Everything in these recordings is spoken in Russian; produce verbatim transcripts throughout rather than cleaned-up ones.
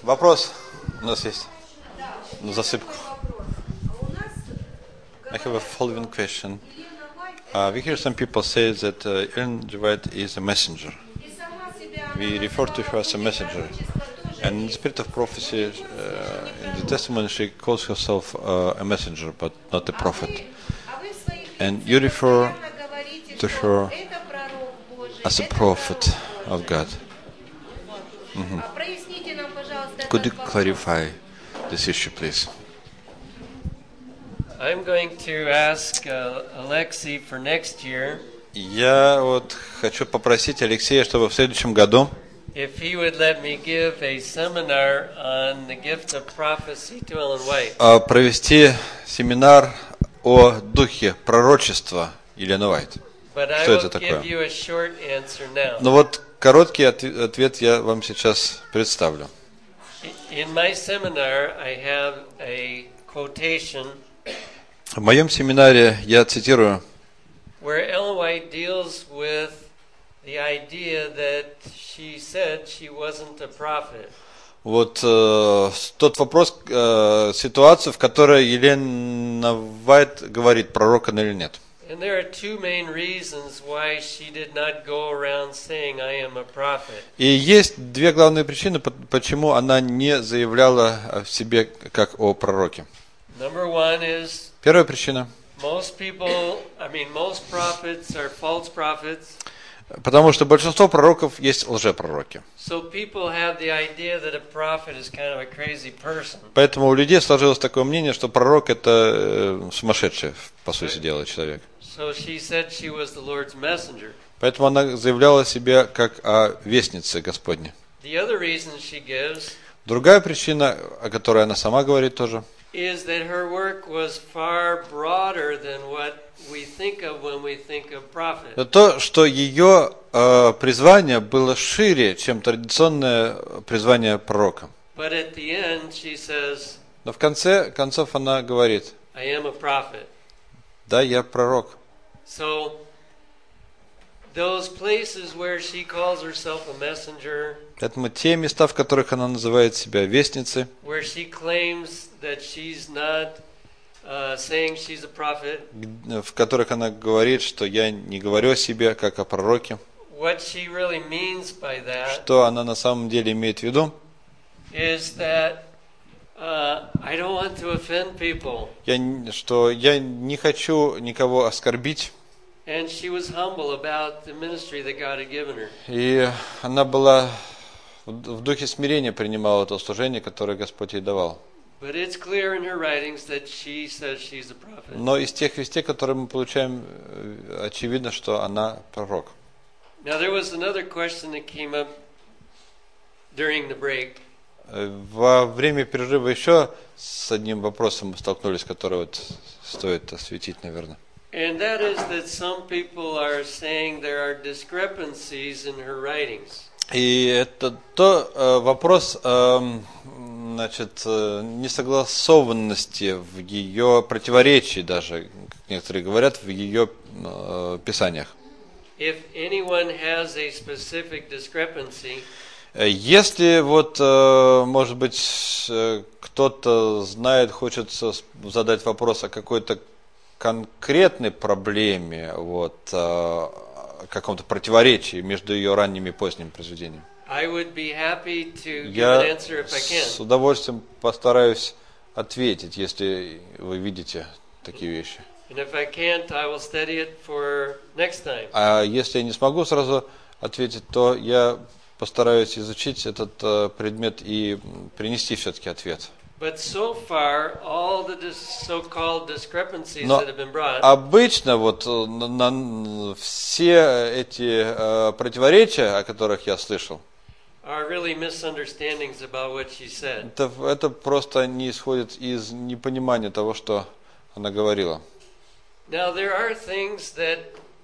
Вопрос у нас есть на засыпку. I have a following question. Uh, we hear some people say that uh, Ellen G. White is a messenger. We refer to her as a messenger. And in the spirit of prophecy, uh, in the testimony, she calls herself uh, a messenger, but not a prophet. And you refer to her as a prophet of God. Mm-hmm. Could you clarify this issue, please? I'm going to ask uh, Alexei for next year. Я вот хочу попросить Алексея, чтобы в следующем году if he would let me give a seminar on the gift of prophecy to Ellen White. провести семинар о духе пророчества Елены Уайт. Что это такое? Ну вот короткий ответ я вам сейчас представлю. In my seminar, I have a quotation. В моем семинаре я цитирую, where Ellen White deals with the idea that she said she wasn't a prophet. Вот э, тот вопрос, э, ситуацию, в которой Елена Уайт говорит, пророк она или нет. And there are two main reasons why she did not go around saying I am a prophet. И есть две главные причины, почему она не заявляла о себе как о пророке. Number one is Первая причина. Most people, I mean, most prophets are false prophets. Потому что большинство пророков есть лжепророки. So people have the idea that a prophet is kind of a crazy person. Поэтому у людей сложилось такое мнение, что пророк это сумасшедший, по сути дела, человек. So she said she was the Lord's messenger. Поэтому она заявляла себя как о вестнице Господне. The other reason she gives Другая причина, о которой она сама говорит тоже, is that her work was far broader than what we think of when we think of prophet. То, что ее э, призвание было шире, чем традиционное призвание пророка. But at the end she says, Но в конце концов она говорит, I am a prophet. Да, я пророк. So those places where she calls herself a messenger, поэтому те места, в которых она называет себя вестницей, where she claims that she's not uh, saying she's a prophet, в которых она говорит, что я не говорю о себе как о пророке, what she really means by that, что она на самом деле имеет в виду, is that uh, I don't want to offend people. Я, что я не хочу никого оскорбить. And she was humble about the ministry that God had given her. И она была в духе смирения принимала то служение, которое Господь ей давал. But it's clear in her writings that she says she's a prophet. Но из тех вестей, которые мы получаем, очевидно, что она пророк. Now there was another question that came up during the break. Во время перерыва еще с одним вопросом мы столкнулись, который вот стоит осветить, наверное. And that is that some people are saying there are discrepancies in her writings. И это то э, вопрос, э, значит, э, несогласованности в ее противоречии даже, как некоторые говорят, в ее э, писаниях. If anyone has a specific discrepancy, если вот, э, может быть, э, кто-то знает, хочет задать вопрос о какой-то конкретной проблеме, вот, э, каком-то противоречии между ее ранними и поздними произведениями. Я с удовольствием постараюсь ответить, если вы видите такие вещи. А если я не смогу сразу ответить, то я постараюсь изучить этот э, предмет и принести все-таки ответ. But so far, all the so-called discrepancies Но that have been brought, обычно вот на, на, все эти э, противоречия, о которых я слышал, are really misunderstandings about what she said. Это, это просто не исходит из непонимания того, что она говорила. Now there are things that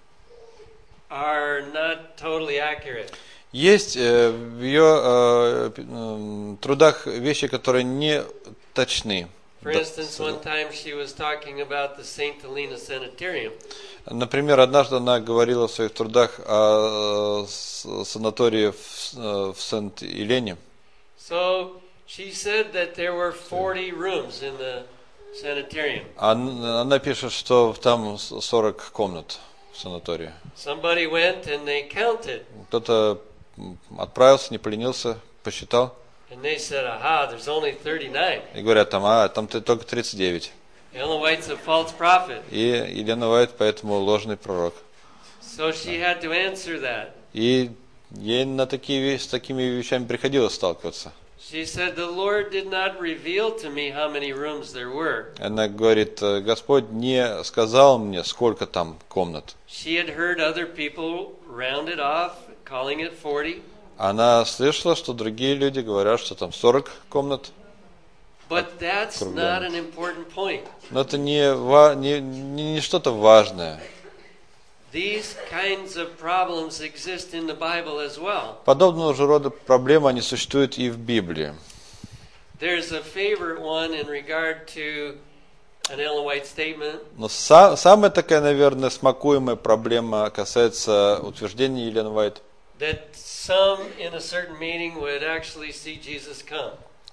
are not totally accurate. Есть э, в ее э, э, трудах вещи, которые не точны. For instance, one time she was talking about the Saint Helena Sanitarium. Например, однажды она говорила в своих трудах о санатории в, в Сент-Елене. So She said that there were forty rooms in the sanitarium. Она, она пишет, что там сорок комнат в санатории. Somebody went and they counted. Кто-то отправился, не поленился, посчитал. And they said, aha, there's only thirty-nine. И говорят там, а, там только тридцать девять. Ellen White's a false prophet. И Елена Уайт поэтому ложный пророк. So she had to answer that. И ей на такие вещи, с такими вещами приходилось сталкиваться. She said, the Lord did not reveal to me how many rooms there were. Она говорит, Господь не сказал мне, сколько там комнат. She had heard other people round it off, calling it forty. Она слышала, что другие люди говорят, что там сорок комнат. But that's not an important point. Но это не, не, не, не что-то важное. These kinds of problems exist in the Bible as well. Подобного же рода проблемы, они существуют и в Библии. There's a favorite one in regard to an Ellen White statement. Но са, самая такая, наверное, смакуемая проблема касается утверждения Елены Уайт. That some in a certain meeting would actually see Jesus come.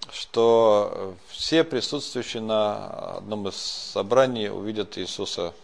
Что все присутствующие на одном из собраний увидят Иисуса,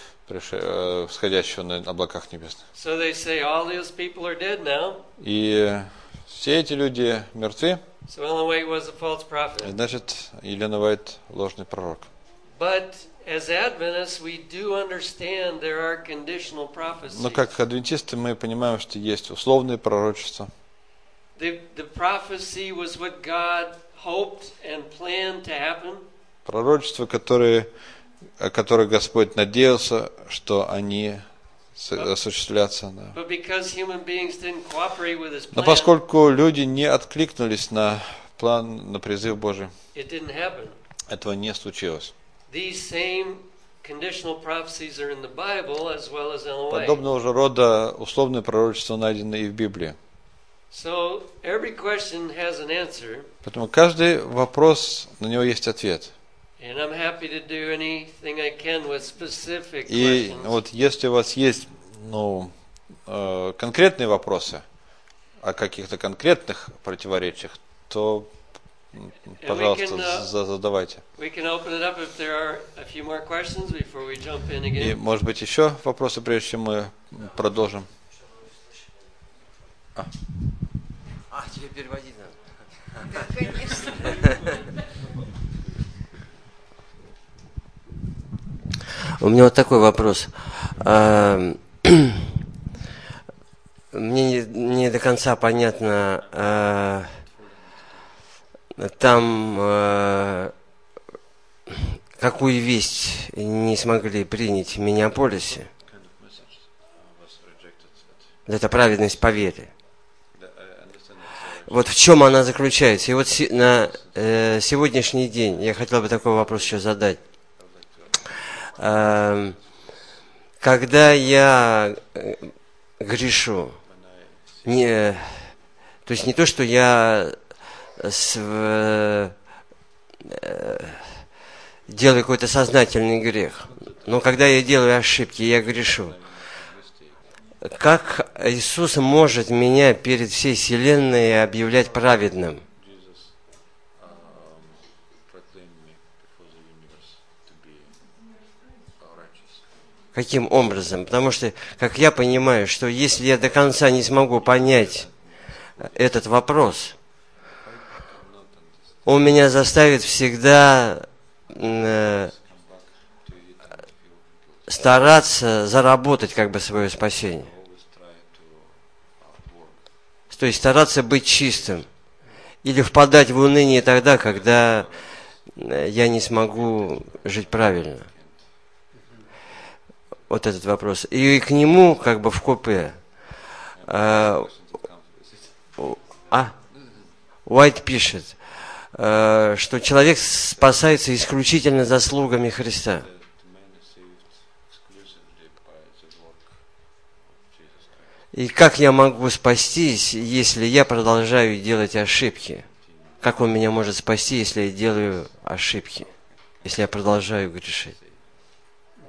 всходящего на облаках небесных. So they say all those people are dead now. И все эти люди мертвы. So Ellen White was a false prophet. Значит, Елена Уайт ложный пророк. But as Adventists, we do understand there are conditional prophecies. Но как адвентисты мы понимаем, что есть условные пророчества. The, the prophecy was what God hoped and planned to happen. Пророчества, которые, о которых Господь надеялся, что они осуществлятся. Да. But because human beings didn't cooperate with His Но plan, поскольку люди не откликнулись на план, на призыв Божий, it didn't happen. этого не случилось. These same conditional prophecies are in the Bible as well as Ellen White. Подобного же рода условные пророчества найдены и в Библии. So every question has an answer. Поэтому каждый вопрос, на него есть ответ. And I'm happy to do anything I can with specific И questions. вот если у вас есть ну, э, конкретные вопросы о каких-то конкретных противоречиях, то, пожалуйста, can, uh, задавайте. We can open it up if there are a few more questions before we jump in И, again. может быть, еще вопросы, прежде чем мы продолжим. А, а тебе переводить надо. Да, конечно. У меня вот такой вопрос. Мне не, не до конца понятно, там какую весть не смогли принять в Миннеаполисе. Это праведность по вере. Вот в чем она заключается. И вот на сегодняшний день я хотел бы такой вопрос еще задать. Когда я грешу, не, то есть не то, что я с, э, делаю какой-то сознательный грех, но когда я делаю ошибки, я грешу. Как Иисус может меня перед всей вселенной объявлять праведным? Каким образом? Потому что, как я понимаю, что если я до конца не смогу понять этот вопрос, он меня заставит всегда э, стараться заработать как бы свое спасение. То есть стараться быть чистым. Или впадать в уныние тогда, когда я не смогу жить правильно. Вот этот вопрос. И к нему, как бы в купе, а, а Уайт пишет, а, что человек спасается исключительно заслугами Христа. И как я могу спастись, если я продолжаю делать ошибки? Как Он меня может спасти, если я делаю ошибки? Если я продолжаю грешить?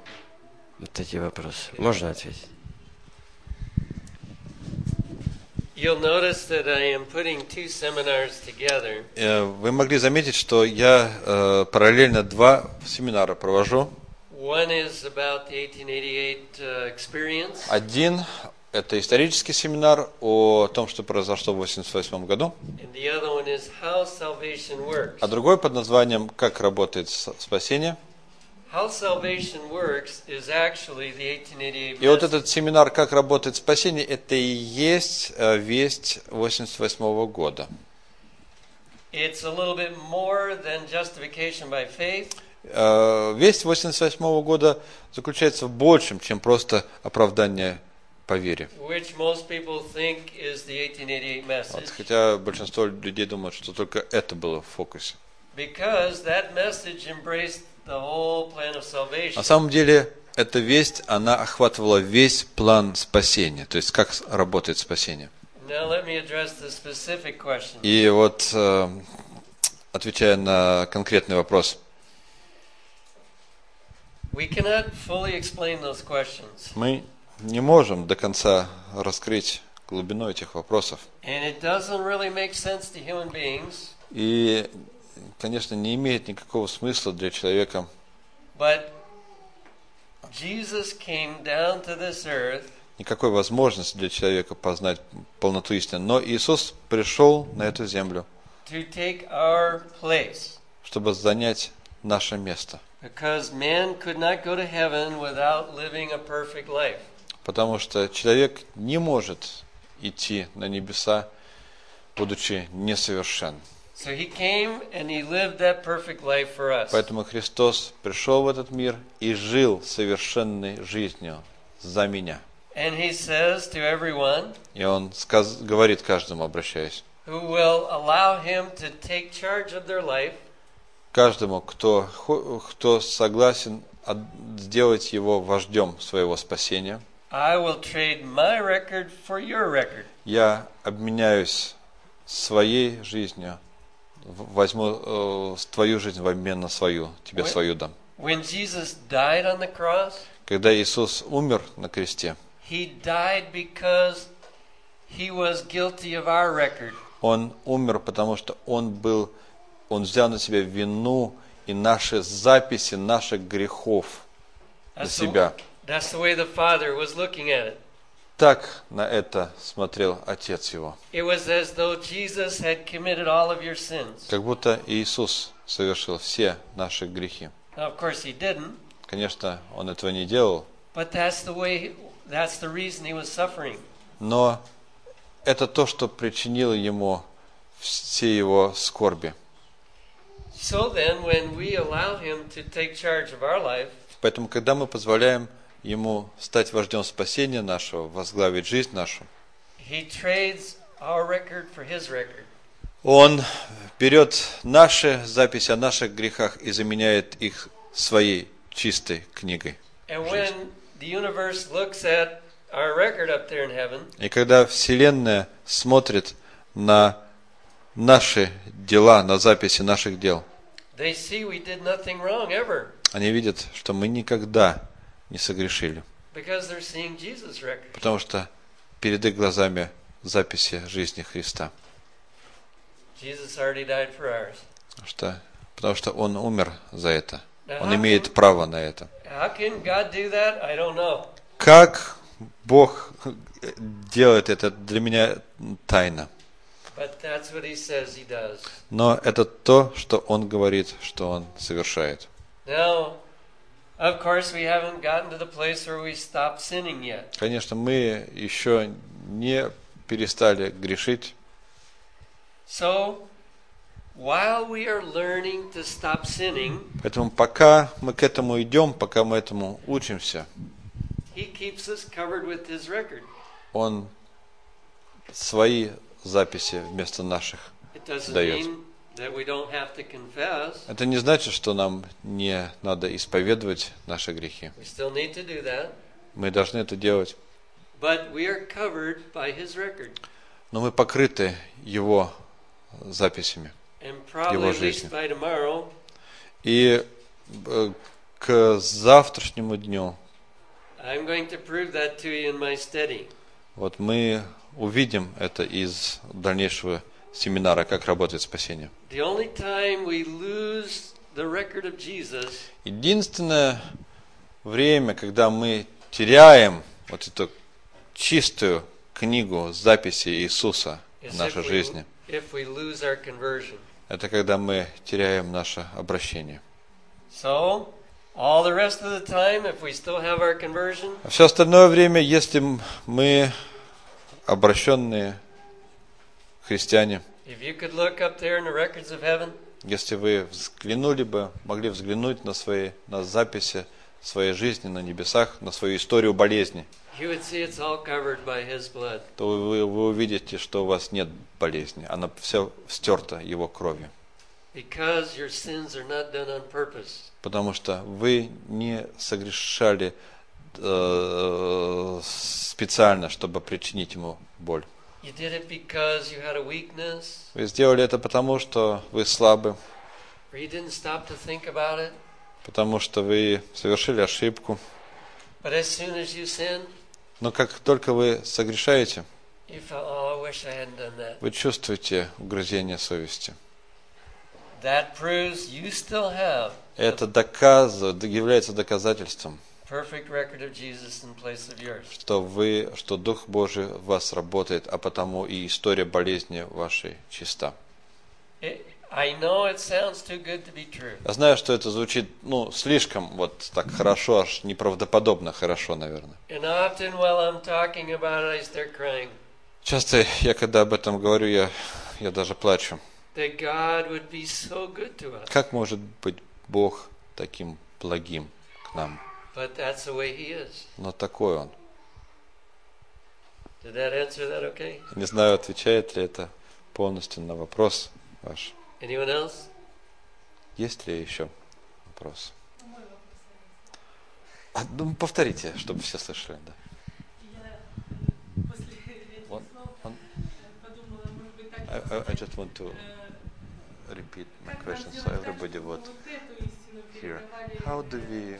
Вот эти вопросы. Можно ответить? You'll notice that I am putting two seminars together. Э, Вы могли заметить, что я э, параллельно два семинара провожу. One is about the eighteen eighty-eight uh, experience, Один – это исторический семинар о том, что произошло в восемьдесят восьмом году, and the other one is how salvation works. а другой под названием «Как работает с- спасение». How salvation works is actually the eighteen eighty-eight И вот message. этот семинар «Как работает спасение» – это и есть э, весть восемьдесят восьмого года. It's a little bit more than justification by faith. Э, Весть восемьдесят восьмого года заключается в большем, чем просто оправдание по вере. Which most people think is the eighteen eighty-eight Вот, message, хотя большинство людей думают, что только это было в фокусе. because that message embraced the whole plan of salvation. На самом деле, эта весть, она охватывала весь план спасения, то есть как с- работает спасение. Now let me address the specific question. И вот, э, отвечая на конкретный вопрос, We cannot fully explain those questions, мы не можем до конца раскрыть глубину этих вопросов. and it doesn't really make sense to human beings, И, конечно, не имеет никакого смысла для человека. but Jesus came down to this earth Никакой возможности для человека познать полноту истины. Но Иисус пришел на эту землю, to take our place, чтобы занять наше место. because man could not go to heaven without living a perfect life. Потому что человек не может идти на небеса, будучи несовершенным. So he came and he lived that perfect life for us. Поэтому Христос пришел в этот мир и жил совершенной жизнью за меня. And he says to everyone И Он сказ- говорит каждому, обращаясь, who will allow him to take charge of their life, каждому, кто, хо- кто согласен от- сделать его вождем своего спасения, I will trade my record for your record. я обменяюсь своей жизнью, в- возьму э, твою жизнь в обмен на свою, тебе Ой. свою дам. When Jesus died on the cross, Когда Иисус умер на кресте, he died because he was guilty of our record. Он умер, потому что Он был, Он взял на себя вину и наши записи наших грехов на That's себя. the, that's the way the Father was looking at it. Так на это смотрел Отец Его. It was as though Jesus had committed all of your sins. Как будто Иисус совершил все наши грехи. Now, of course, he didn't, Конечно, Он этого не делал, but that's the way, that's the reason he was suffering. но это то, что причинило Ему все Его скорби. So then, when we allow him to take charge of our life, Поэтому, когда мы позволяем Ему стать вождем спасения нашего, возглавить жизнь нашу, he trades our record for his record. Он берет наши записи о наших грехах и заменяет их своей чистой книгой. And when the universe looks at our record up there in heaven, И когда Вселенная смотрит на наши дела, на записи наших дел, they see we did nothing wrong ever, они видят, что мы никогда не согрешили, because they're seeing Jesus' record. потому что перед их глазами записи жизни Христа. Jesus already died for ours. Потому что, потому что Он умер за это. Now, Он how имеет can- право на это. How can God do that? I don't know. Как Бог делает это, для меня тайна. But that's what he says he does. Но это то, что Он говорит, что Он совершает. Now, of course, we haven't gotten to the place where we stop sinning yet. Конечно, мы еще не перестали грешить. So, while we are learning to stop sinning, Поэтому пока мы к этому идем, пока мы этому учимся, he keeps us covered with his record. Он свои записи вместо наших It doesn't дает. mean that we don't have to confess. Это не значит, что нам не надо исповедовать наши грехи. We still need to do that. Мы должны это делать. But we are covered by his record. Но мы покрыты Его записями. And probably Его at least жизни. by tomorrow, И э, к завтрашнему дню I'm going to prove that to you in my study. вот мы увидим это из дальнейшего семинара «Как работает спасение». The only time we lose the record of Jesus Единственное время, когда мы теряем вот эту чистую книгу записи Иисуса в is нашей if we, жизни, if we lose our conversion. это когда мы теряем наше обращение. So, all the rest of the time, if we still have our conversion, А все остальное время, если мы обращенные христиане, if you could look up there in the records of heaven, если вы взглянули бы, могли взглянуть на свои, на записи своей жизни на небесах, на свою историю болезни, you would see it's all covered by His blood. то вы, вы увидите, что у вас нет болезни, она все стерта Его кровью. Because your sins are not done on purpose. Потому что вы не согрешали э, специально, чтобы причинить Ему боль. You did it because you had a weakness, Вы сделали это потому, что вы слабы, or you didn't stop to think about it. потому что вы совершили ошибку. But as soon as you sin, Но как только вы согрешаете, you felt, oh, I wish I hadn't done that. вы чувствуете угрызение совести. That proves you still have Это доказывает, является доказательством, perfect record of Jesus in place of yours. что вы, что Дух Божий в вас работает, а потому и история болезни вашей чиста. It, I know it sounds too good to be true. Я знаю, что это звучит, ну, слишком вот так хорошо, аж неправдоподобно хорошо, наверное. And often while I'm talking about it, I start crying. Часто я, когда об этом говорю, я, я даже плачу. That God would be so good to us. Как может быть Бог таким благим к нам? But that's the way He is. Но такой Он. Did that answer that okay? Не знаю, отвечает ли это полностью на вопрос ваш. Anyone else? Есть ли еще вопрос? А, ну, повторите, чтобы все слышали. Да. One, one. I, I, I just want to repeat my question so everybody would hear. How do we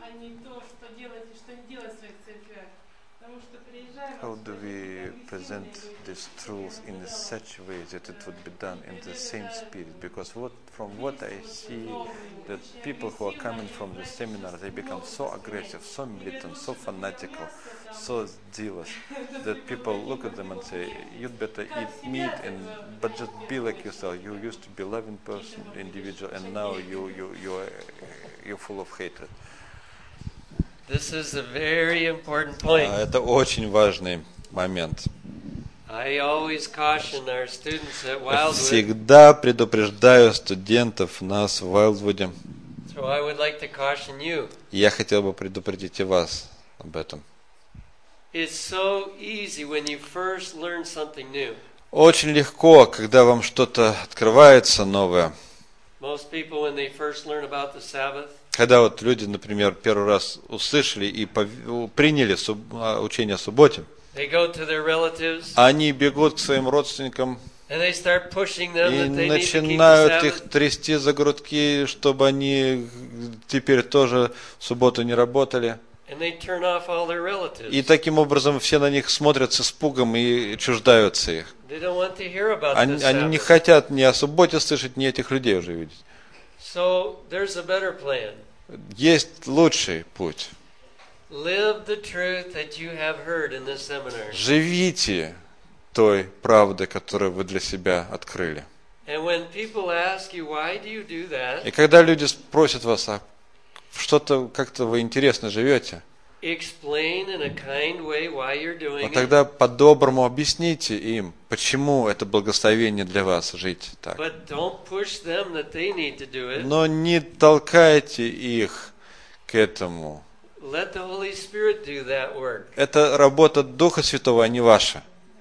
How do we present this truth in such a way that it would be done in the same spirit? Because what, from what I see, that people who are coming from the seminar, they become so aggressive, so militant, so fanatical, so zealous, that people look at them and say, you'd better eat meat, and but just be like yourself. You used to be a loving person, individual, and now you, you, you are, you're full of hatred. This is a very important point. Это очень важный момент. I always caution our students at Wildwood. Всегда предупреждаю студентов нас в Wildwood. So I would like to caution you. Я хотел бы предупредить и вас об этом. It's so easy when you first learn something new. Очень легко, когда вам что-то открывается новое. Most people, when they first learn about the Sabbath, Когда вот люди, например, первый раз услышали и пов- приняли суб- учение о субботе, they go to their relatives они бегут к своим родственникам and they start pushing them и that they need to keep the начинают их Sabbath. трясти за грудки, чтобы они теперь тоже в субботу не работали. And they turn off all their И relatives. таким образом все на них смотрят с испугом и чуждаются их. They don't want to hear about Они, the они не Sabbath. хотят ни о субботе слышать, ни этих людей уже видеть. So there's a better plan. Есть лучший путь. Live the truth that you have heard in this seminar. Живите той правдой, которую вы для себя открыли. And when people ask you, why do you do that? И когда люди спросят вас, а что-то как-то вы интересно живете, Explain in a kind way why you're но doing it. тогда по-доброму объясните им, почему это благословение для вас жить так. But don't push them that they need to do it. Но не толкайте их к этому. Let the Holy Spirit do that work. Это работа Духа Святого, а не ваша.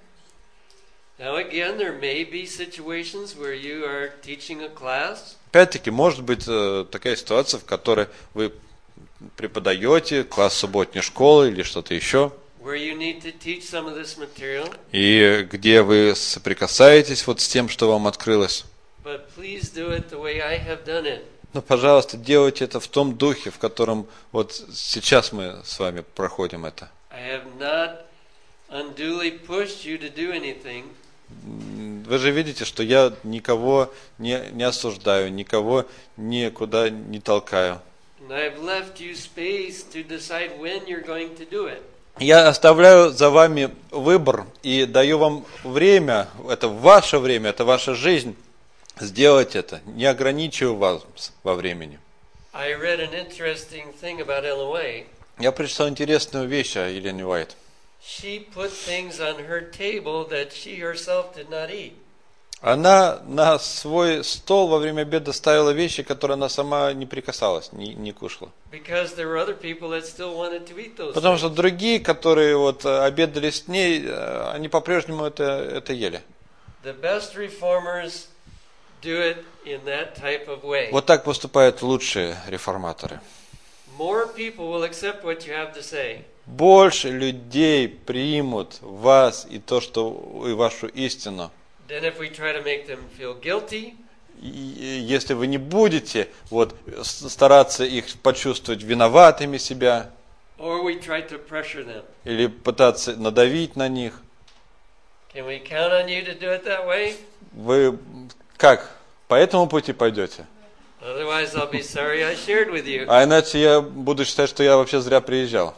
Now again, there may be situations where you are teaching a class Опять-таки, может быть э, такая ситуация, в которой вы преподаете класс субботней школы или что-то еще, where you need to teach some of this material. и где вы соприкасаетесь вот с тем, что вам открылось. But please do it the way I have done it. Но, пожалуйста, делайте это в том духе, в котором вот сейчас мы с вами проходим это. I have not unduly pushed you to do anything. Вы же видите, что я никого не, не осуждаю, никого никуда не толкаю. And I've left you space to decide when you're going to do it. Я оставляю за вами выбор и даю вам время, это ваше время, это ваша жизнь, сделать это, не ограничиваю вас во времени. I read an interesting thing about Ellen White. Я прочитал интересную вещь о Елене Уайт. She put things on her table that she herself did not eat. Она на свой стол во время обеда ставила вещи, которые она сама не прикасалась, не, не кушала. Because there were other people that still wanted to eat those Потому things. что другие, которые вот обедали с ней, они по-прежнему это, это ели. The best reformers do it in that type of way. Вот так поступают лучшие реформаторы. More people will accept what you have to say. Больше людей примут вас и то, что и вашу истину. Then if we try to make them feel guilty, И если вы не будете вот стараться их почувствовать виноватыми себя or we try to pressure them. или пытаться надавить на них, Can we count on you to do it that way? вы как по этому пути пойдете? Otherwise, I'll be sorry I shared with you. А иначе я буду считать, что я вообще зря приезжал.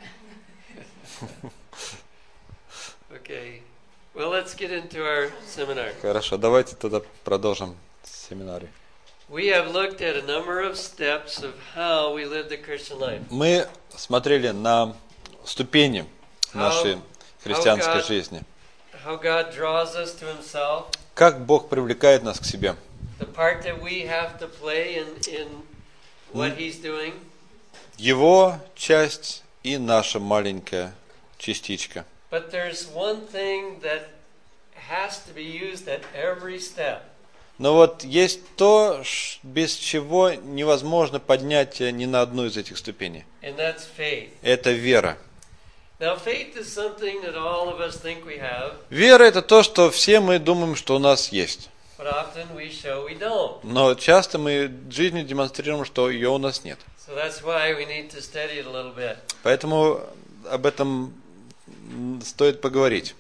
Okay. Well, let's get into our seminar. Хорошо, давайте тогда продолжим семинар. We have looked at a number of steps of how we live the Christian life. Мы смотрели на ступени нашей христианской жизни. How God draws us to Himself. Как Бог привлекает нас к себе. The part that we have to play in, in what He's doing. Его часть и наша маленькая частичка. But there's one thing that has to be used at every step. Но вот есть то, без чего невозможно поднятие ни на одну из этих ступеней. And that's faith. Это вера. Now, faith is something that all of us think we have, Вера – это то, что все мы думаем, что у нас есть. but often we show we don't. Но часто мы в жизни демонстрируем, что ее у нас нет. So that's why we need to study it a little bit. Поэтому об этом стоит поговорить.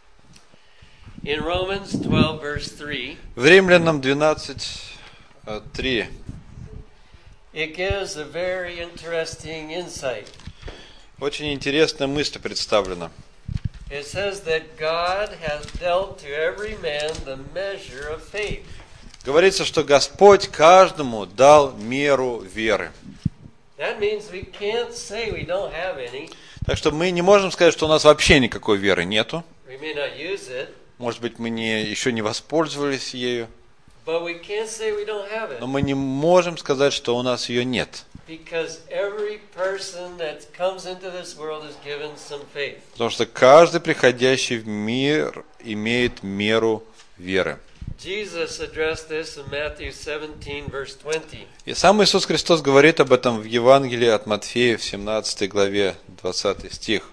In Romans twelve, verse three, В Римлянам двенадцать, три it gives a very interesting insight. очень интересная мысль представлена. It says that God has dealt to every man the measure of faith. Говорится, что Господь каждому дал меру веры. That means we can't say we don't have any. Так что мы не можем сказать, что у нас вообще никакой веры нету. We may not use it, Может быть, мы не, еще не воспользовались ею. but we can't say we don't have Но it. мы не можем сказать, что у нас ее нет. Because every person that comes into this world is given some faith. Потому что каждый приходящий в мир имеет меру веры. Jesus addressed this in Matthew seventeen, verse twenty. И сам Иисус Христос говорит об этом в Евангелии от Матфея в семнадцатой главе, двадцатый стих.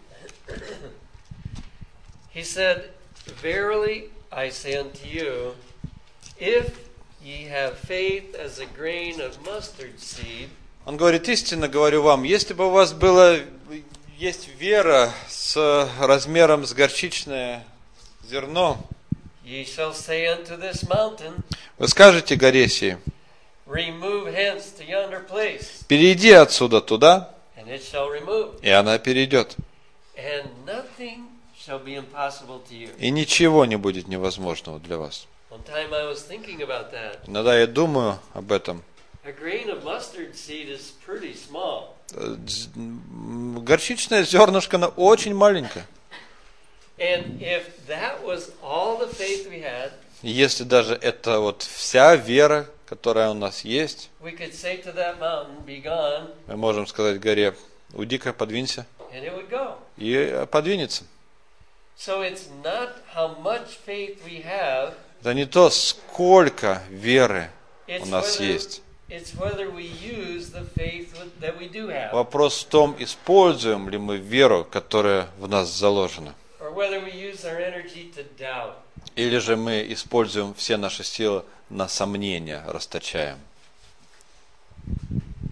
He said, Verily I say unto you, if ye have faith as a grain of mustard seed, Он говорит: истинно говорю вам, если бы у вас было, есть вера с размером с горчичное зерно, ye shall say unto this mountain, вы скажете горе сей: Remove hence to yonder place, перейди отсюда туда, and it shall remove, и она перейдет. and nothing shall be impossible to you. И ничего не будет невозможного для вас. One time I was thinking about that. Иногда я думаю об этом. A grain of mustard seed is pretty small. Горчичное зернышко, оно очень маленькое. And if that was all the faith we had, И если даже это вот вся вера, которая у нас есть, we could say to that mountain, Be gone, мы можем сказать горе: уйди-ка, подвинься, and it would go. и подвинется. So it's not how much faith we have, Это не то, сколько веры у it's нас whether, есть. it's whether we use the faith that we do have, Вопрос в том, используем ли мы веру, которая в нас заложена. or whether we use our energy to doubt. Или же мы используем все наши силы на сомнения, расточаем.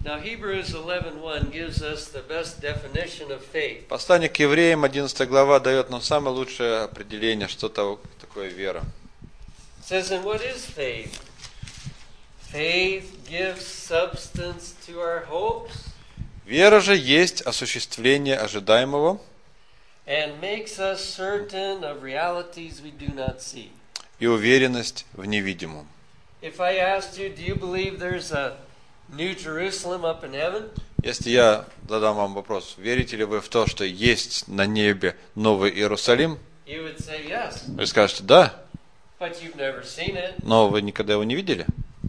Now Hebrews eleven one gives us the best definition of faith. Послание к евреям, одиннадцатая глава, дает нам самое лучшее определение, что такое вера. It says, and what is faith? Faith gives substance to our hopes Вера же есть осуществление ожидаемого and makes us certain of realities we do not see. и уверенность в невидимом. If I asked you, do you believe there's a New Jerusalem up in heaven? Если я задам вам вопрос, верите ли вы в то, что есть на небе Новый Иерусалим? You would say yes, Вы скажете, да, but you've never seen it. но вы никогда его не видели.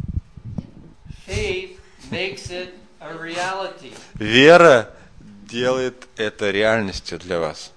Faith makes it a reality. Вера делает это реальностью для вас.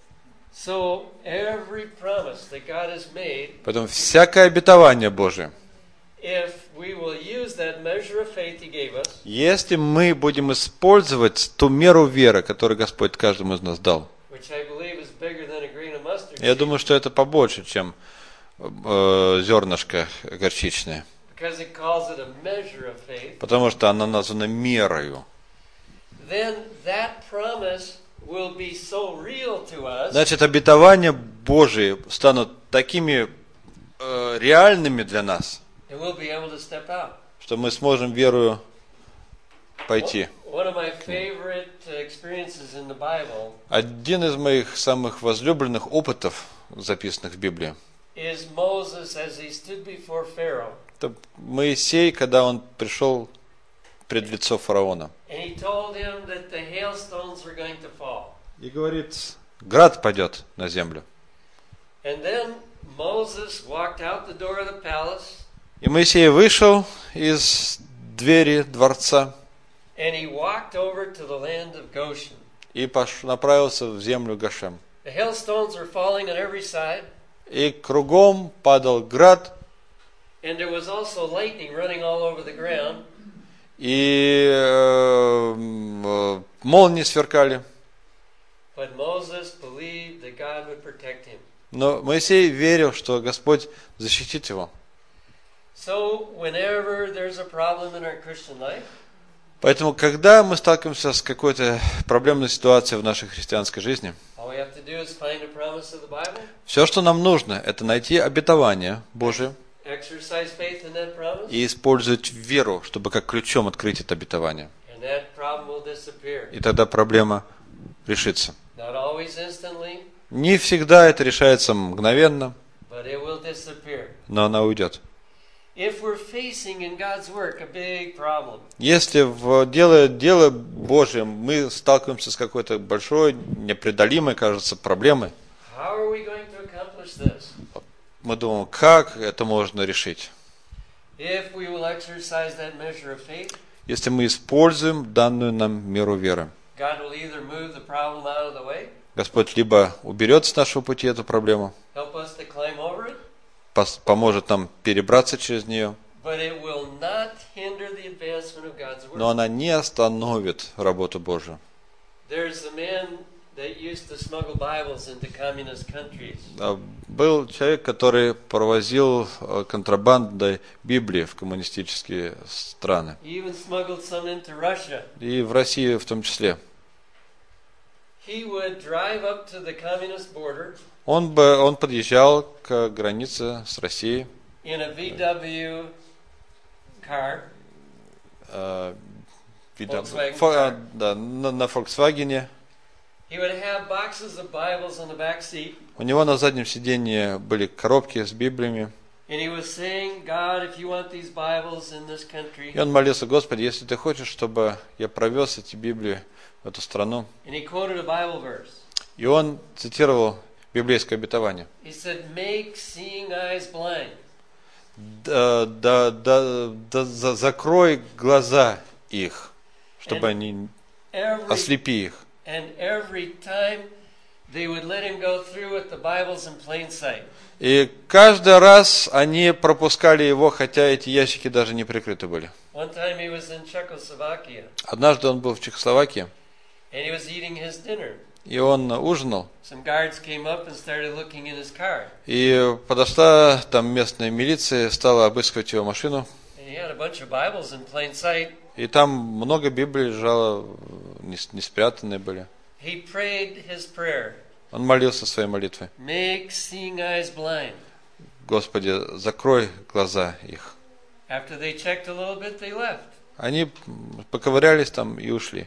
So every promise that God has made, Поэтому всякое обетование Божие, if we will use that measure of faith He gave us, если мы будем использовать ту меру веры, которую Господь каждому из нас дал, which I believe is bigger than a grain of mustard я seed, думаю, что это побольше, чем э, зернышко горчичное, because it calls it a measure of faith, потому что она названа мерою. then that promise will be so real to us Значит, обетования Божии станут такими э, реальными для нас, that we'll be able to step out. что мы сможем верою пойти. One of my favorite experiences in the Bible Один из моих самых возлюбленных опытов, записанных в Библии, is Moses as he stood before Pharaoh. это Моисей, когда он пришел пред лицо фараона. And he told him that the hailstones were going to fall. И говорит, град падет на землю. And then Moses walked out the door of the palace И Моисей вышел из двери дворца and he walked over to the land of Goshen. и пош- направился в землю Гошем. The hailstones were falling on every side, И кругом падал град, and there was also lightning running all over the ground. и э, э, молнии сверкали. But Moses believed that God would protect him. Но Моисей верил, что Господь защитит его. So whenever there's a problem in our Christian life, Поэтому, когда мы сталкиваемся с какой-то проблемной ситуацией в нашей христианской жизни, all we have to do is find a promise of the Bible, все, что нам нужно, это найти обетование Божие exercise faith in that promise, и использовать веру, чтобы как ключом открыть это обетование. and that problem will disappear. И тогда проблема решится. Not always instantly, Не всегда это решается мгновенно, but it will disappear. но она уйдет. If we're facing in God's work a big problem, Если в дело, дело Божьем мы сталкиваемся с какой-то большой, непреодолимой, кажется, проблемой, how are we going to accomplish this? мы думаем, как это можно решить? If we will exercise that measure of faith, Если мы используем данную нам меру веры, God will either move the problem out of the way, Господь либо уберет с нашего пути эту проблему, help us to climb over it, пос- поможет нам перебраться через нее, but it will not hinder the advancement of God's но work. она не остановит работу Божию. There's a man that used to smuggle Bibles into communist countries. А, Был человек, который провозил э, контрабандой Библии в коммунистические страны. He even smuggled some into Russia. И в России в том числе. He would drive up to the communist border Он, бы, он подъезжал к границе с Россией in a V W car, э, вида- Volkswagen фо- car. а, да, на, на Volkswagen. He would have boxes of Bibles in the back seat, У него на заднем сиденье были коробки с Библиями. and he was saying, God, if you want these Bibles in this И country, он молился, Господи, если ты хочешь, чтобы я провез эти Библии в эту страну. and he quoted a Bible verse. И он цитировал библейское обетование. He said, make seeing eyes blind. Да, да, да, да, за- закрой глаза их, чтобы And они, Every, ослепи их. and every time they would let him go through with the Bibles in plain sight. И каждый раз они пропускали его, хотя эти ящики даже не прикрыты были. One time he was in Czechoslovakia, Однажды он был в Чехословакии, and he was eating his dinner. и он ужинал. Some guards came up and started looking in his car. И подошла там местная милиция, стала обыскивать его машину. And he had a bunch of Bibles in plain sight. И там много Библий лежало, не, не спрятанные были. He prayed his prayer. Он молился своей молитвой. Make seeing eyes blind. Господи, закрой глаза их. After they checked a little bit, they left. Они поковырялись там и ушли.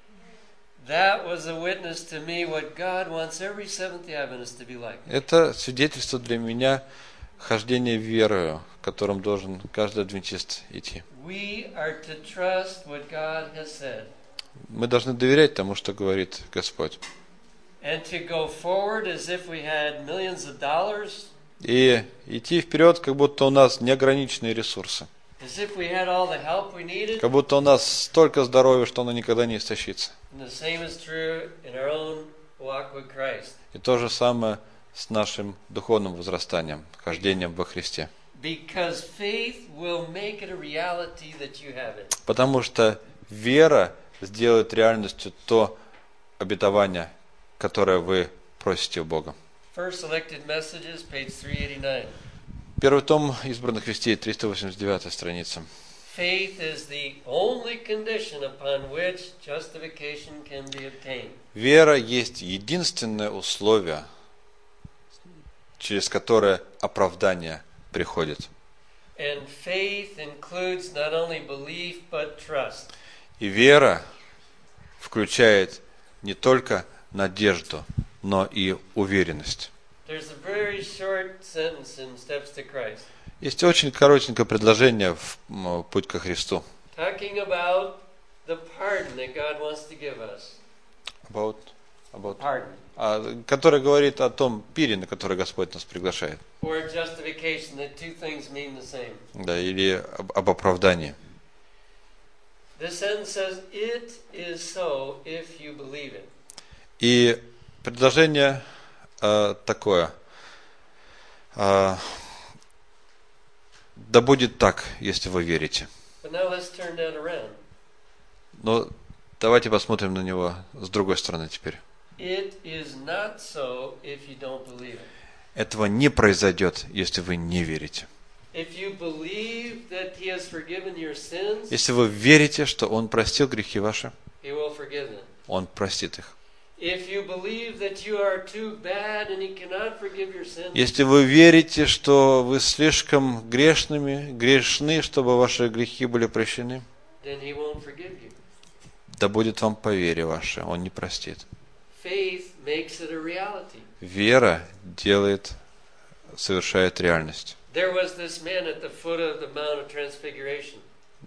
That was a witness to me what God wants every Seventh-day Adventist to be like. Это свидетельство для меня хождения верою, в котором должен каждый адвентист идти. We are to trust what God has said. Мы должны доверять тому, что говорит Господь. And to go forward as if we had millions of dollars. И идти вперед, как будто у нас неограниченные ресурсы. As if we had all the help we needed. Как будто у нас столько здоровья, что оно никогда не истощится. And the same is true in our own walk with Christ. И то же самое с нашим духовным возрастанием, хождением во Христе. Because faith will make it a reality that you have it. Потому что вера сделает реальностью то обетование, которое вы просите у Бога. First Selected Messages, page three eighty-nine. Первый том избранных вестей, триста восемьдесят девятая страница. Faith is the only condition upon which justification can be obtained. Вера есть единственное условие, через которое оправдание приходит. And faith includes not only belief but trust. И вера включает не только надежду, но и уверенность. There's a very short sentence in Steps to Christ. Есть очень коротенькое предложение в «Путь ко Христу». Talking about the pardon that God wants to give us. About, about, Pardon. а, которое говорит о том пире, на который Господь нас приглашает. Or justification, that two things mean the same. Да, или об, об оправдании. This sentence says, it is so if you believe it. И предложение э, такое. Э, да будет так, если вы верите. But now let's turn that around. Но давайте посмотрим на него с другой стороны теперь. It is not so if you don't believe it. Этого не произойдет, если вы не верите. If you believe that He has forgiven your sins, Если вы верите, что Он простил грехи ваши, He will forgive them. Он простит их. If you believe that you are too bad and He cannot forgive your sins, Если вы верите, что вы слишком грешными, грешны, чтобы ваши грехи были прощены, then He won't forgive you. да будет вам по вере ваше, Он не простит. Faith makes it a reality. Вера делает, совершает реальность. There was this man at the foot of the Mount of Transfiguration.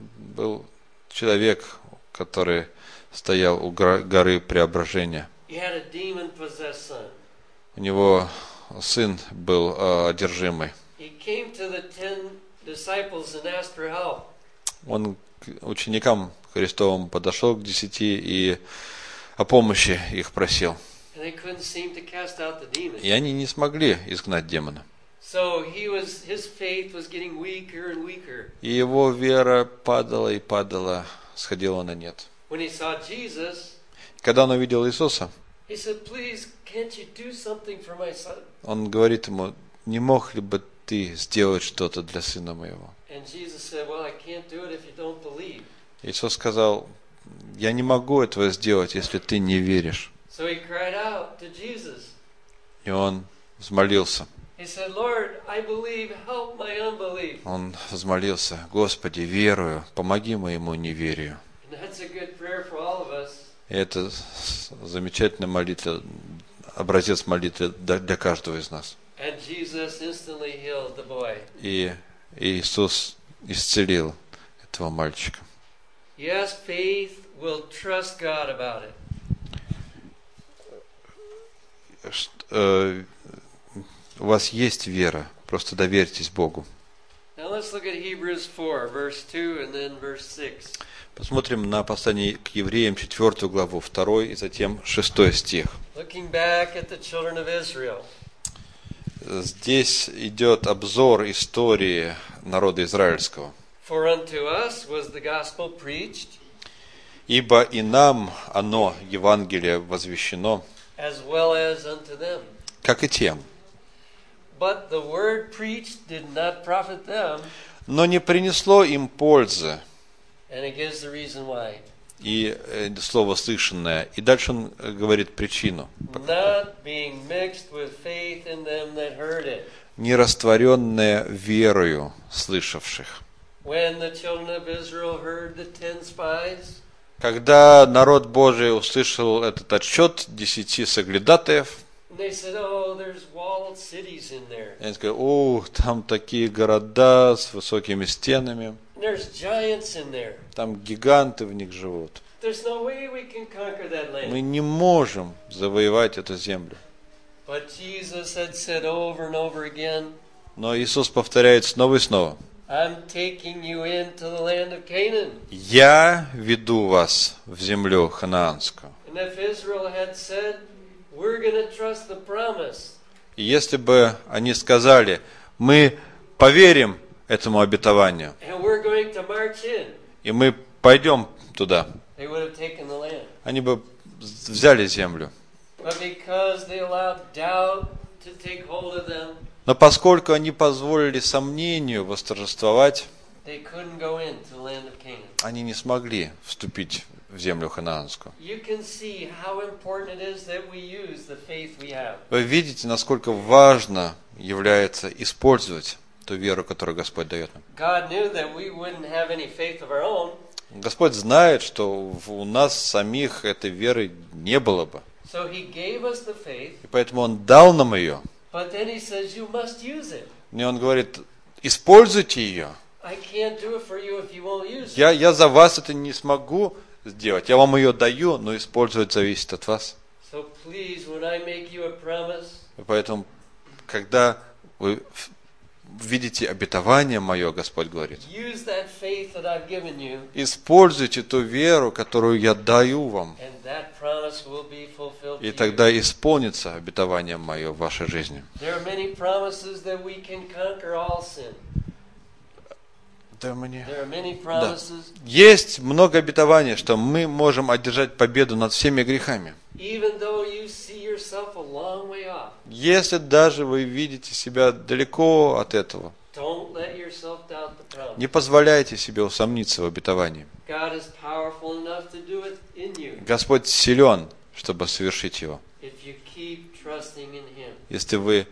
Был человек, который стоял у горы Преображения. He had a demon-possessed son. У него сын был э, одержимый. He came to the ten disciples and asked for help. Он к ученикам Христовым подошел к десяти и о помощи их просил. And they couldn't seem to cast out the demon. И они не смогли изгнать демона. So he was, his faith was getting weaker and weaker. И его вера падала и падала, сходила на нет. When he saw Jesus, Когда он увидел Иисуса, he said, "Please, can't you do something for my son?" он говорит ему: не мог ли бы ты сделать что-то для сына моего? And Jesus said, "Well, I can't do it if you don't believe." Иисус сказал: я не могу этого сделать, если ты не веришь. So he cried out to Jesus. И он взмолился. He said, "Lord, I believe, help my unbelief." Он взмолился: Господи, верую, помоги моему неверию. And that's a good prayer for all of us. И это замечательная молитва, образец молитвы для каждого из нас. And Jesus instantly healed the boy. И Иисус исцелил этого мальчика. Yes, faith will trust God about it. У вас есть вера, просто доверьтесь Богу. Now let's look at Hebrews four, verse two and then verse six. Посмотрим на послание к евреям, четвертую главу, второй и затем шестой стих. Looking back at the children of Israel. Здесь идет обзор истории народа израильского. For unto us was the gospel preached, Ибо и нам оно, Евангелие, возвещено, as well as unto them. как и тем. But the word preached did not profit them, но не принесло им пользы. And it gives the reason why. И э, слово слышанное. И дальше он э, говорит причину. Not being mixed with faith in them that heard it. Не растворенное верою слышавших. When the children of Israel heard the ten spies, Когда народ Божий услышал этот отчет десяти соглядатаев, they said, "Oh, there's walled cities in there. они сказали: о, там такие города с высокими стенами, There's giants in there. там гиганты в них живут. There's no way we can conquer that Мы land." не можем завоевать эту землю. But Jesus had said over and over again, Но Иисус повторяет снова и снова: "I'm taking you into the land of Canaan." «Я веду вас в землю ханаанскую». And if Israel had said, "We're going to trust the promise," И если бы они сказали: мы поверим этому обетованию, and we're going to march in, и мы пойдем туда, they would have taken the land. они бы взяли землю. But because they allowed doubt to take hold of them, Но поскольку они позволили сомнению восторжествовать, they couldn't go into the land of Canaan. они не смогли вступить в землю ханаанскую. You can see how important it is that we use the faith we have. Вы видите, насколько важно является использовать ту веру, которую Господь дает нам. God knew that we wouldn't have any faith of our own, Господь знает, что у нас самих этой веры не было бы. so He gave us the faith, И поэтому Он дал нам ее. but then He says you must use it. И Он говорит: используйте ее. I can't do it for you if you won't use it. Я, я за вас это не смогу сделать. Я вам ее даю, но использовать зависит от вас. So please, when I make you a promise, И поэтому, когда вы видите обетование мое, Господь говорит, use that faith that I've given you, используйте ту веру, которую я даю вам, and that promise will be fulfilled и to you. тогда исполнится обетование мое в вашей жизни. There are many promises that we can conquer all sin. Да, мне... There are many promises, Есть много обетований, что мы можем одержать победу над всеми грехами. even though you see yourself a long way off. Если даже вы видите себя далеко от этого, Don't let yourself doubt the promise. не позволяйте себе усомниться в обетовании. God is powerful enough to do it in you Господь силен, чтобы совершить его. if you keep trusting in Him. Если вы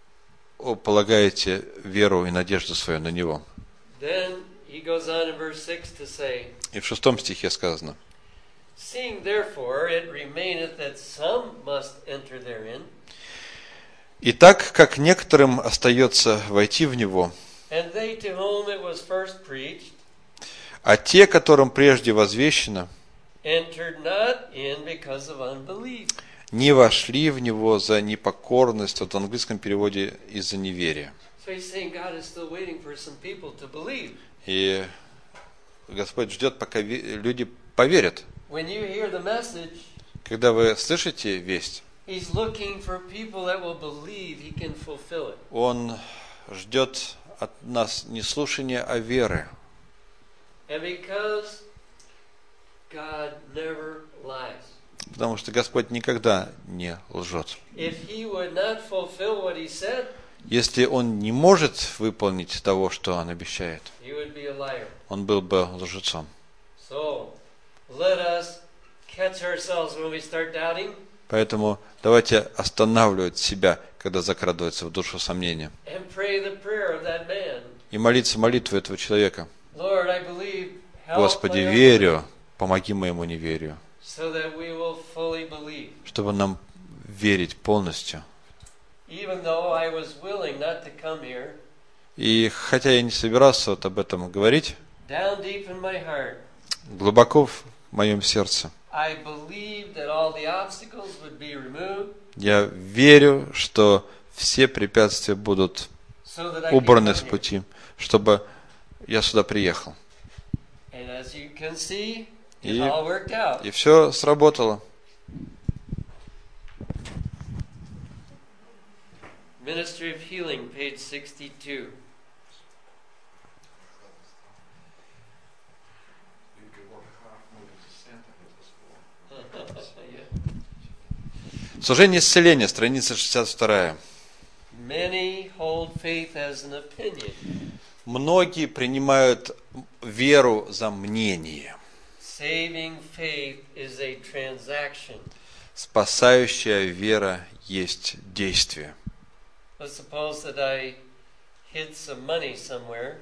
полагаете веру и надежду свою на Него. Then he goes on in verse six to say, И в шестом стихе сказано: "Seeing therefore it remaineth that some must enter therein, «И так, как некоторым остается войти в Него, and they to whom it was first preached а те, которым прежде возвещено, entered not in because of unbelief." не вошли в Него за непокорность», вот в английском переводе «из-за неверия». So he's saying God is still waiting for some people to believe. И Господь ждет, пока люди поверят. When you hear the message, Когда вы слышите весть, He's looking for people that will believe He can fulfill it. Он ждет от нас не слушания, а веры. And because God never lies, Потому что Господь никогда не лжет. if He would not fulfill what He said, Если Он не может выполнить того, что Он обещает, He would be a liar. Он был бы лжецом. So, let us catch ourselves when we start doubting Поэтому давайте останавливать себя, когда закрадывается в душу сомнения, and pray the prayer of that man. и молиться молитву этого человека. Lord, I believe, help Господи, my верю, помоги моему неверию, unbelief, so that we will fully believe. чтобы нам верить полностью. Even though I was willing not to come here, И хотя я не собирался вот об этом говорить, down deep in my heart, глубоко в моем сердце I believed that all the obstacles would be removed, я верю, что все препятствия будут so that I could убраны come с here. пути, чтобы я сюда приехал. And as you can see, it И, all worked out. и все сработало. Ministry of Healing, page sixty-two. Служение исцеления, страница шестьдесят два. Many hold faith as an opinion. Многие принимают веру за мнение. Saving faith is a transaction. Спасающая вера есть действие. Let's suppose that I hid some money somewhere,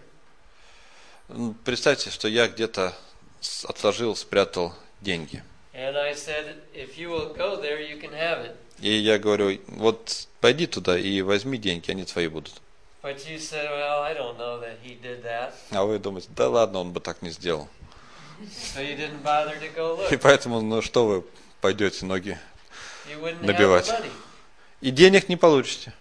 М, Представьте, что я где-то с- отложил, спрятал деньги. and I said, if you will go there, you can have it. И я говорю, вот пойди туда и возьми деньги, они твои будут. But you said, well, I don't know that he did that. А вы думаете, да ладно, он бы так не сделал. So you didn't bother to go И look. поэтому, ну что вы пойдете ноги You wouldn't have набивать. the money. И денег не получите.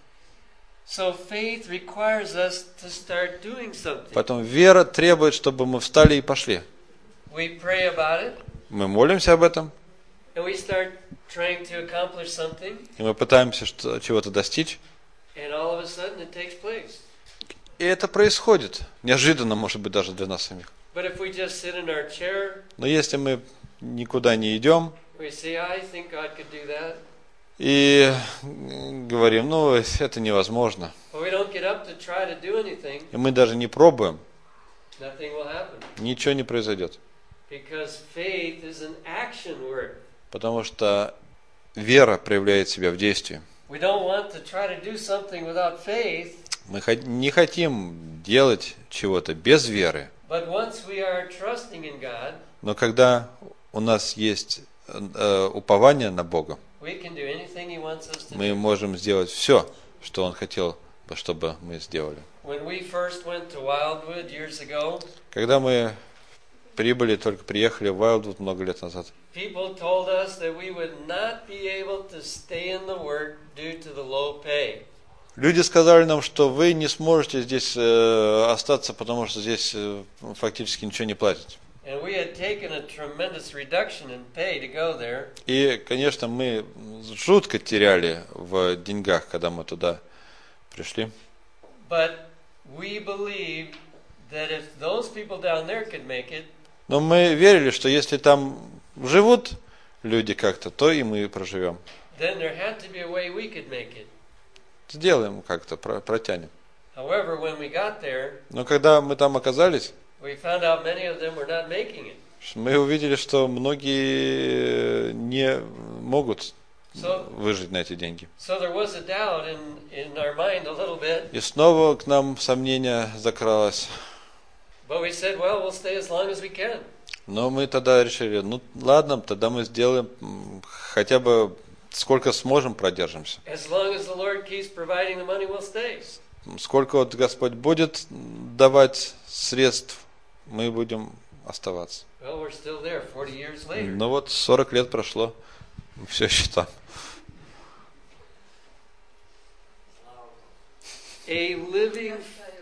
So faith requires us to start doing something. Поэтому вера требует, чтобы мы встали и пошли. We pray about it, Мы молимся об этом, and we start trying to accomplish something, и мы пытаемся что- чего-то достичь. and all of a sudden it takes place. И это происходит. Неожиданно, может быть, даже для нас самих. But if we just sit in our chair, Но если мы никуда не идем we say, I think God could do that, и м, говорим, ну, это невозможно, but we don't get up to try to do anything, и мы даже не пробуем, nothing will happen. ничего не произойдет. Because faith is an action word. Потому что вера проявляет себя в действии. We don't want to try to do something without faith, Мы хо- не хотим делать чего-то без веры, but once we are trusting in God, но когда у нас есть э, упование на Бога, we can do anything He wants us to мы do. можем сделать все, что Он хотел, бы, чтобы мы сделали. When we first went to Wildwood years ago, Когда мы прибыли, только приехали в Wildwood много лет назад, people told us that we would not be able to stay in the work due to the low pay. люди сказали нам, что вы не сможете здесь э, остаться, потому что здесь э, фактически ничего не платят. And we had taken a tremendous reduction in pay to go there, И, конечно, мы жутко теряли в деньгах, когда мы туда пришли. but we believed that if those people down there could make it, Но мы верили, что если там живут люди как-то, то и мы проживем. then there had to be a way we could make it. Сделаем как-то, про- протянем. However, when we got there, Но когда мы там оказались, we found out many of them were not making it. мы увидели, что многие не могут So, выжить на эти деньги. so there was a doubt in, in our mind a little bit, И снова к нам сомнение закралось. but we said, well, we'll stay as long as we can. Но мы тогда решили, ну ладно, тогда мы сделаем м, хотя бы сколько сможем, продержимся. As long as the Lord keeps providing the money, we'll stay. Сколько вот Господь будет давать средств, мы будем оставаться. Well, we're still there forty years later. Ну вот сорок лет прошло, все еще там. A living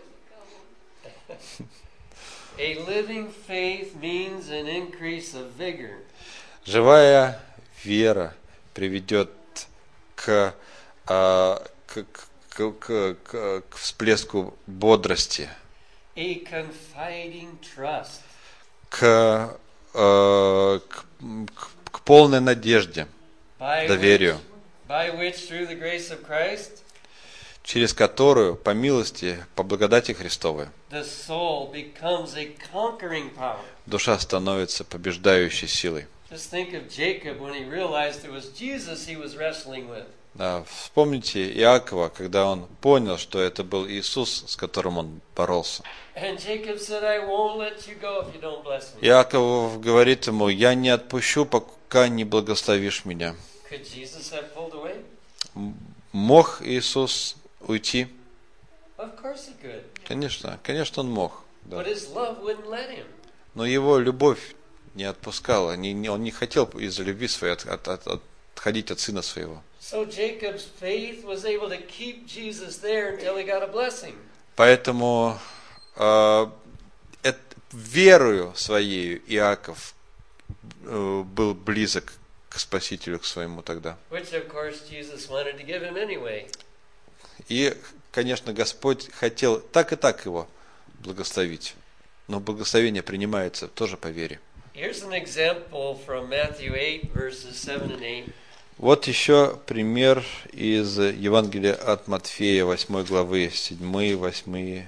A living faith means an increase of vigor. Живая вера приведет к, а, к, к, к, к, к всплеску бодрости, A confiding trust. к, а, к, к- к полной надежде, By доверию, which, by which, through the grace of Christ, через которую, по милости, по благодати Христовой, the soul becomes a conquering power. душа становится побеждающей силой. Just think of Jacob when he realized it was Jesus he was wrestling with. Да, вспомните Иакова, когда он понял, что это был Иисус, с которым он боролся. And Jacob said, I won't let you go if you don't bless me. Иаков говорит ему: «Я не отпущу, пока не благословишь меня». Could Jesus have pulled away? М- Мог Иисус уйти? Of course he could. Конечно, конечно, он мог. Да. But his love wouldn't let him. Но его любовь не отпускала. Не- не- он не хотел из-за любви своей от- от- от- отходить от сына своего. So Jacob's faith was able to keep Jesus there until he got a blessing. Поэтому э, эт- верою своей Иаков э, был близок к Спасителю, к своему тогда. Which, of course, Jesus wanted to give him anyway. И, конечно, Господь хотел так и так его благословить. Но благословение принимается тоже по вере. Here's an example from Matthew eight, verses seven and eight. Вот еще пример из Евангелия от Матфея, восьмой главы, седьмой, восьмой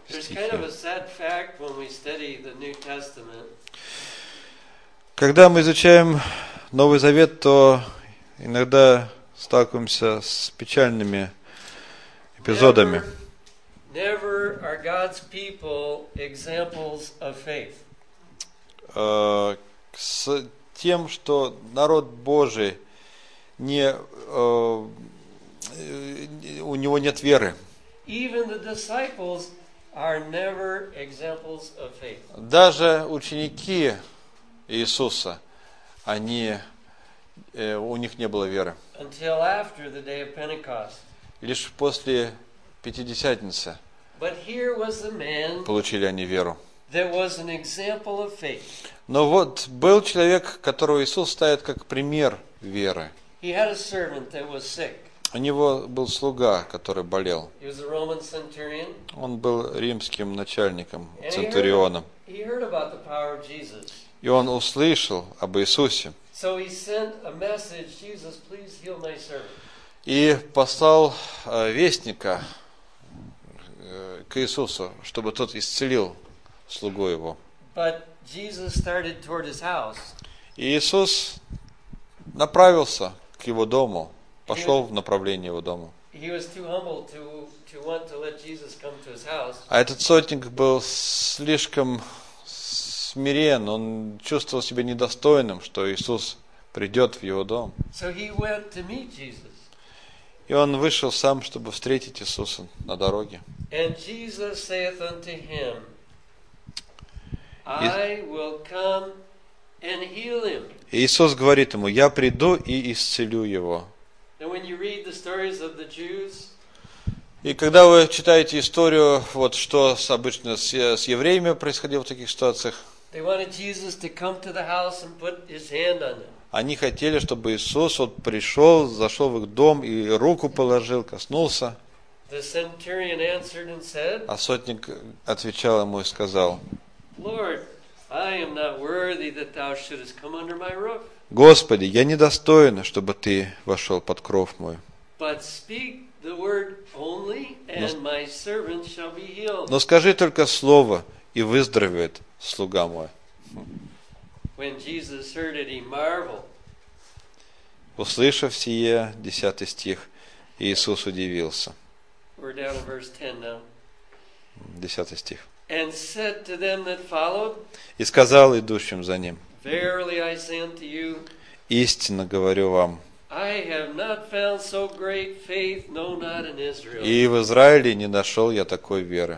There's стихи. kind of a sad fact when we study the New Testament. Когда мы изучаем Новый Завет, то иногда сталкиваемся с печальными эпизодами. Never, never are God's people examples of faith. Э, С тем, что народ Божий не, э, у него нет веры. Even the disciples are never examples of faith. Даже ученики Иисуса, они, э, у них не было веры. Until after the day of Pentecost. Лишь после Пятидесятницы But here was a man получили они веру. that was an example of faith. Но вот был человек, которого Иисус ставит как пример веры. He had a servant that was sick. У него был слуга, который болел. He was a Roman centurion. Он был римским начальником, And he heard, центурионом. he heard about the power of Jesus. И он услышал об Иисусе. So he sent a message, Jesus, please heal my servant. И послал э, вестника э, к Иисусу, чтобы тот исцелил слугу его. But Jesus started toward his house. И Иисус направился к его дому, пошел в направлении его дома. He was too humble to, to want to let Jesus come to his house. А этот сотник был слишком смирен, он чувствовал себя недостойным, что Иисус придет в его дом. So he went to meet Jesus. И он вышел сам, чтобы встретить Иисуса на дороге. And Jesus saith unto him, I will come and heal him. И Иисус говорит ему: я приду и исцелю его. And when you read the stories of the Jews, И когда вы читаете историю, вот что с, обычно с, с евреями происходило в таких ситуациях, they wanted Jesus to come to the house and put his hand on them. они хотели, чтобы Иисус вот пришел, зашел в их дом и руку положил, коснулся. The centurion answered and said, А сотник отвечал ему и сказал: Lord, I am not worthy that thou shouldest come under my roof. Господи, я недостоин, чтобы ты вошел под кров мой. But speak the word only, and my servant shall be healed. Но скажи только слово, и выздоровеет слуга мой. When Jesus heard it, he marveled. Услышав сие, десятый стих, Иисус удивился. We're down in verse ten now. Десятый стих. And said to them that followed, И сказал идущим за ним: Verily I say unto you, истинно говорю вам, I have not found so great faith, no, not in Israel. и в Израиле не нашел я такой веры.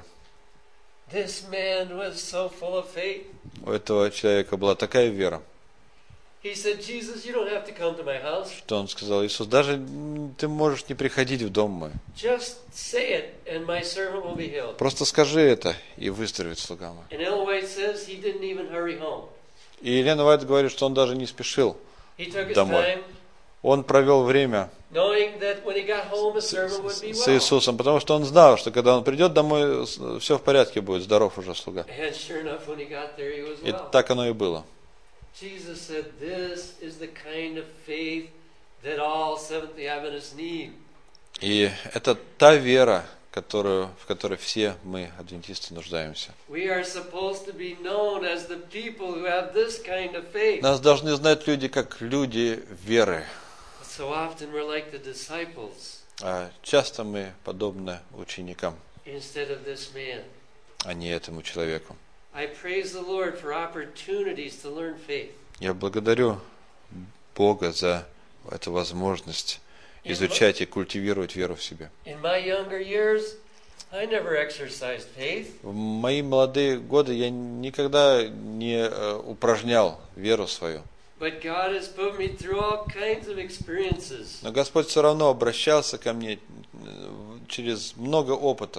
This man was so full of faith. У этого человека была такая вера, He said, Jesus, you don't have to come to my house. что он сказал: Иисус, даже ты можешь не приходить в дом мой. Just say it, and my servant will be healed. Просто скажи это, и выздоровеет слуга мой. And Ellen White says he didn't even hurry home. И Елена Уайт говорит, что он даже не спешил He took his домой. time, Он провел время knowing that when he got home, his servant would be с well. Иисусом, потому что он знал, что когда он придет домой, все в порядке будет, здоров уже слуга. And sure enough, when he got there, he was И well. так оно и было. Jesus said, this is the kind of faith that all Seventh-day Adventists need. И это та вера, которую, в которой все мы, адвентисты, нуждаемся. We are supposed to be known as the people who have this kind of faith. Нас должны знать люди как люди веры. So often we're like the disciples А часто мы подобны ученикам, instead of this man. а не этому человеку. I praise the Lord for opportunities to learn faith. Я благодарю Бога за эту возможность изучать и культивировать веру в себе. In my younger years, I never exercised faith. В мои молодые годы я никогда не э, упражнял веру свою. But God has put me through all kinds of experiences. Но Господь все равно обращался ко мне э, через много опытов,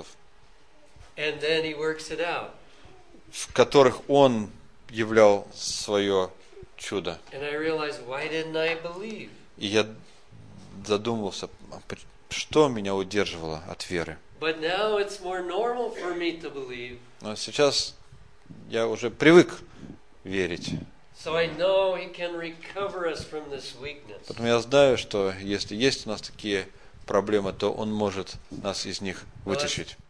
And then He works it out. в которых Он являл свое чудо. And I realized, why didn't I believe? И я задумался, что меня удерживало от веры. But now it's more normal for me to believe. Но сейчас я уже привык верить. So I know He can recover us from this weakness. Поэтому я знаю, что если есть у нас такие проблемы, то Он может нас из них вытащить.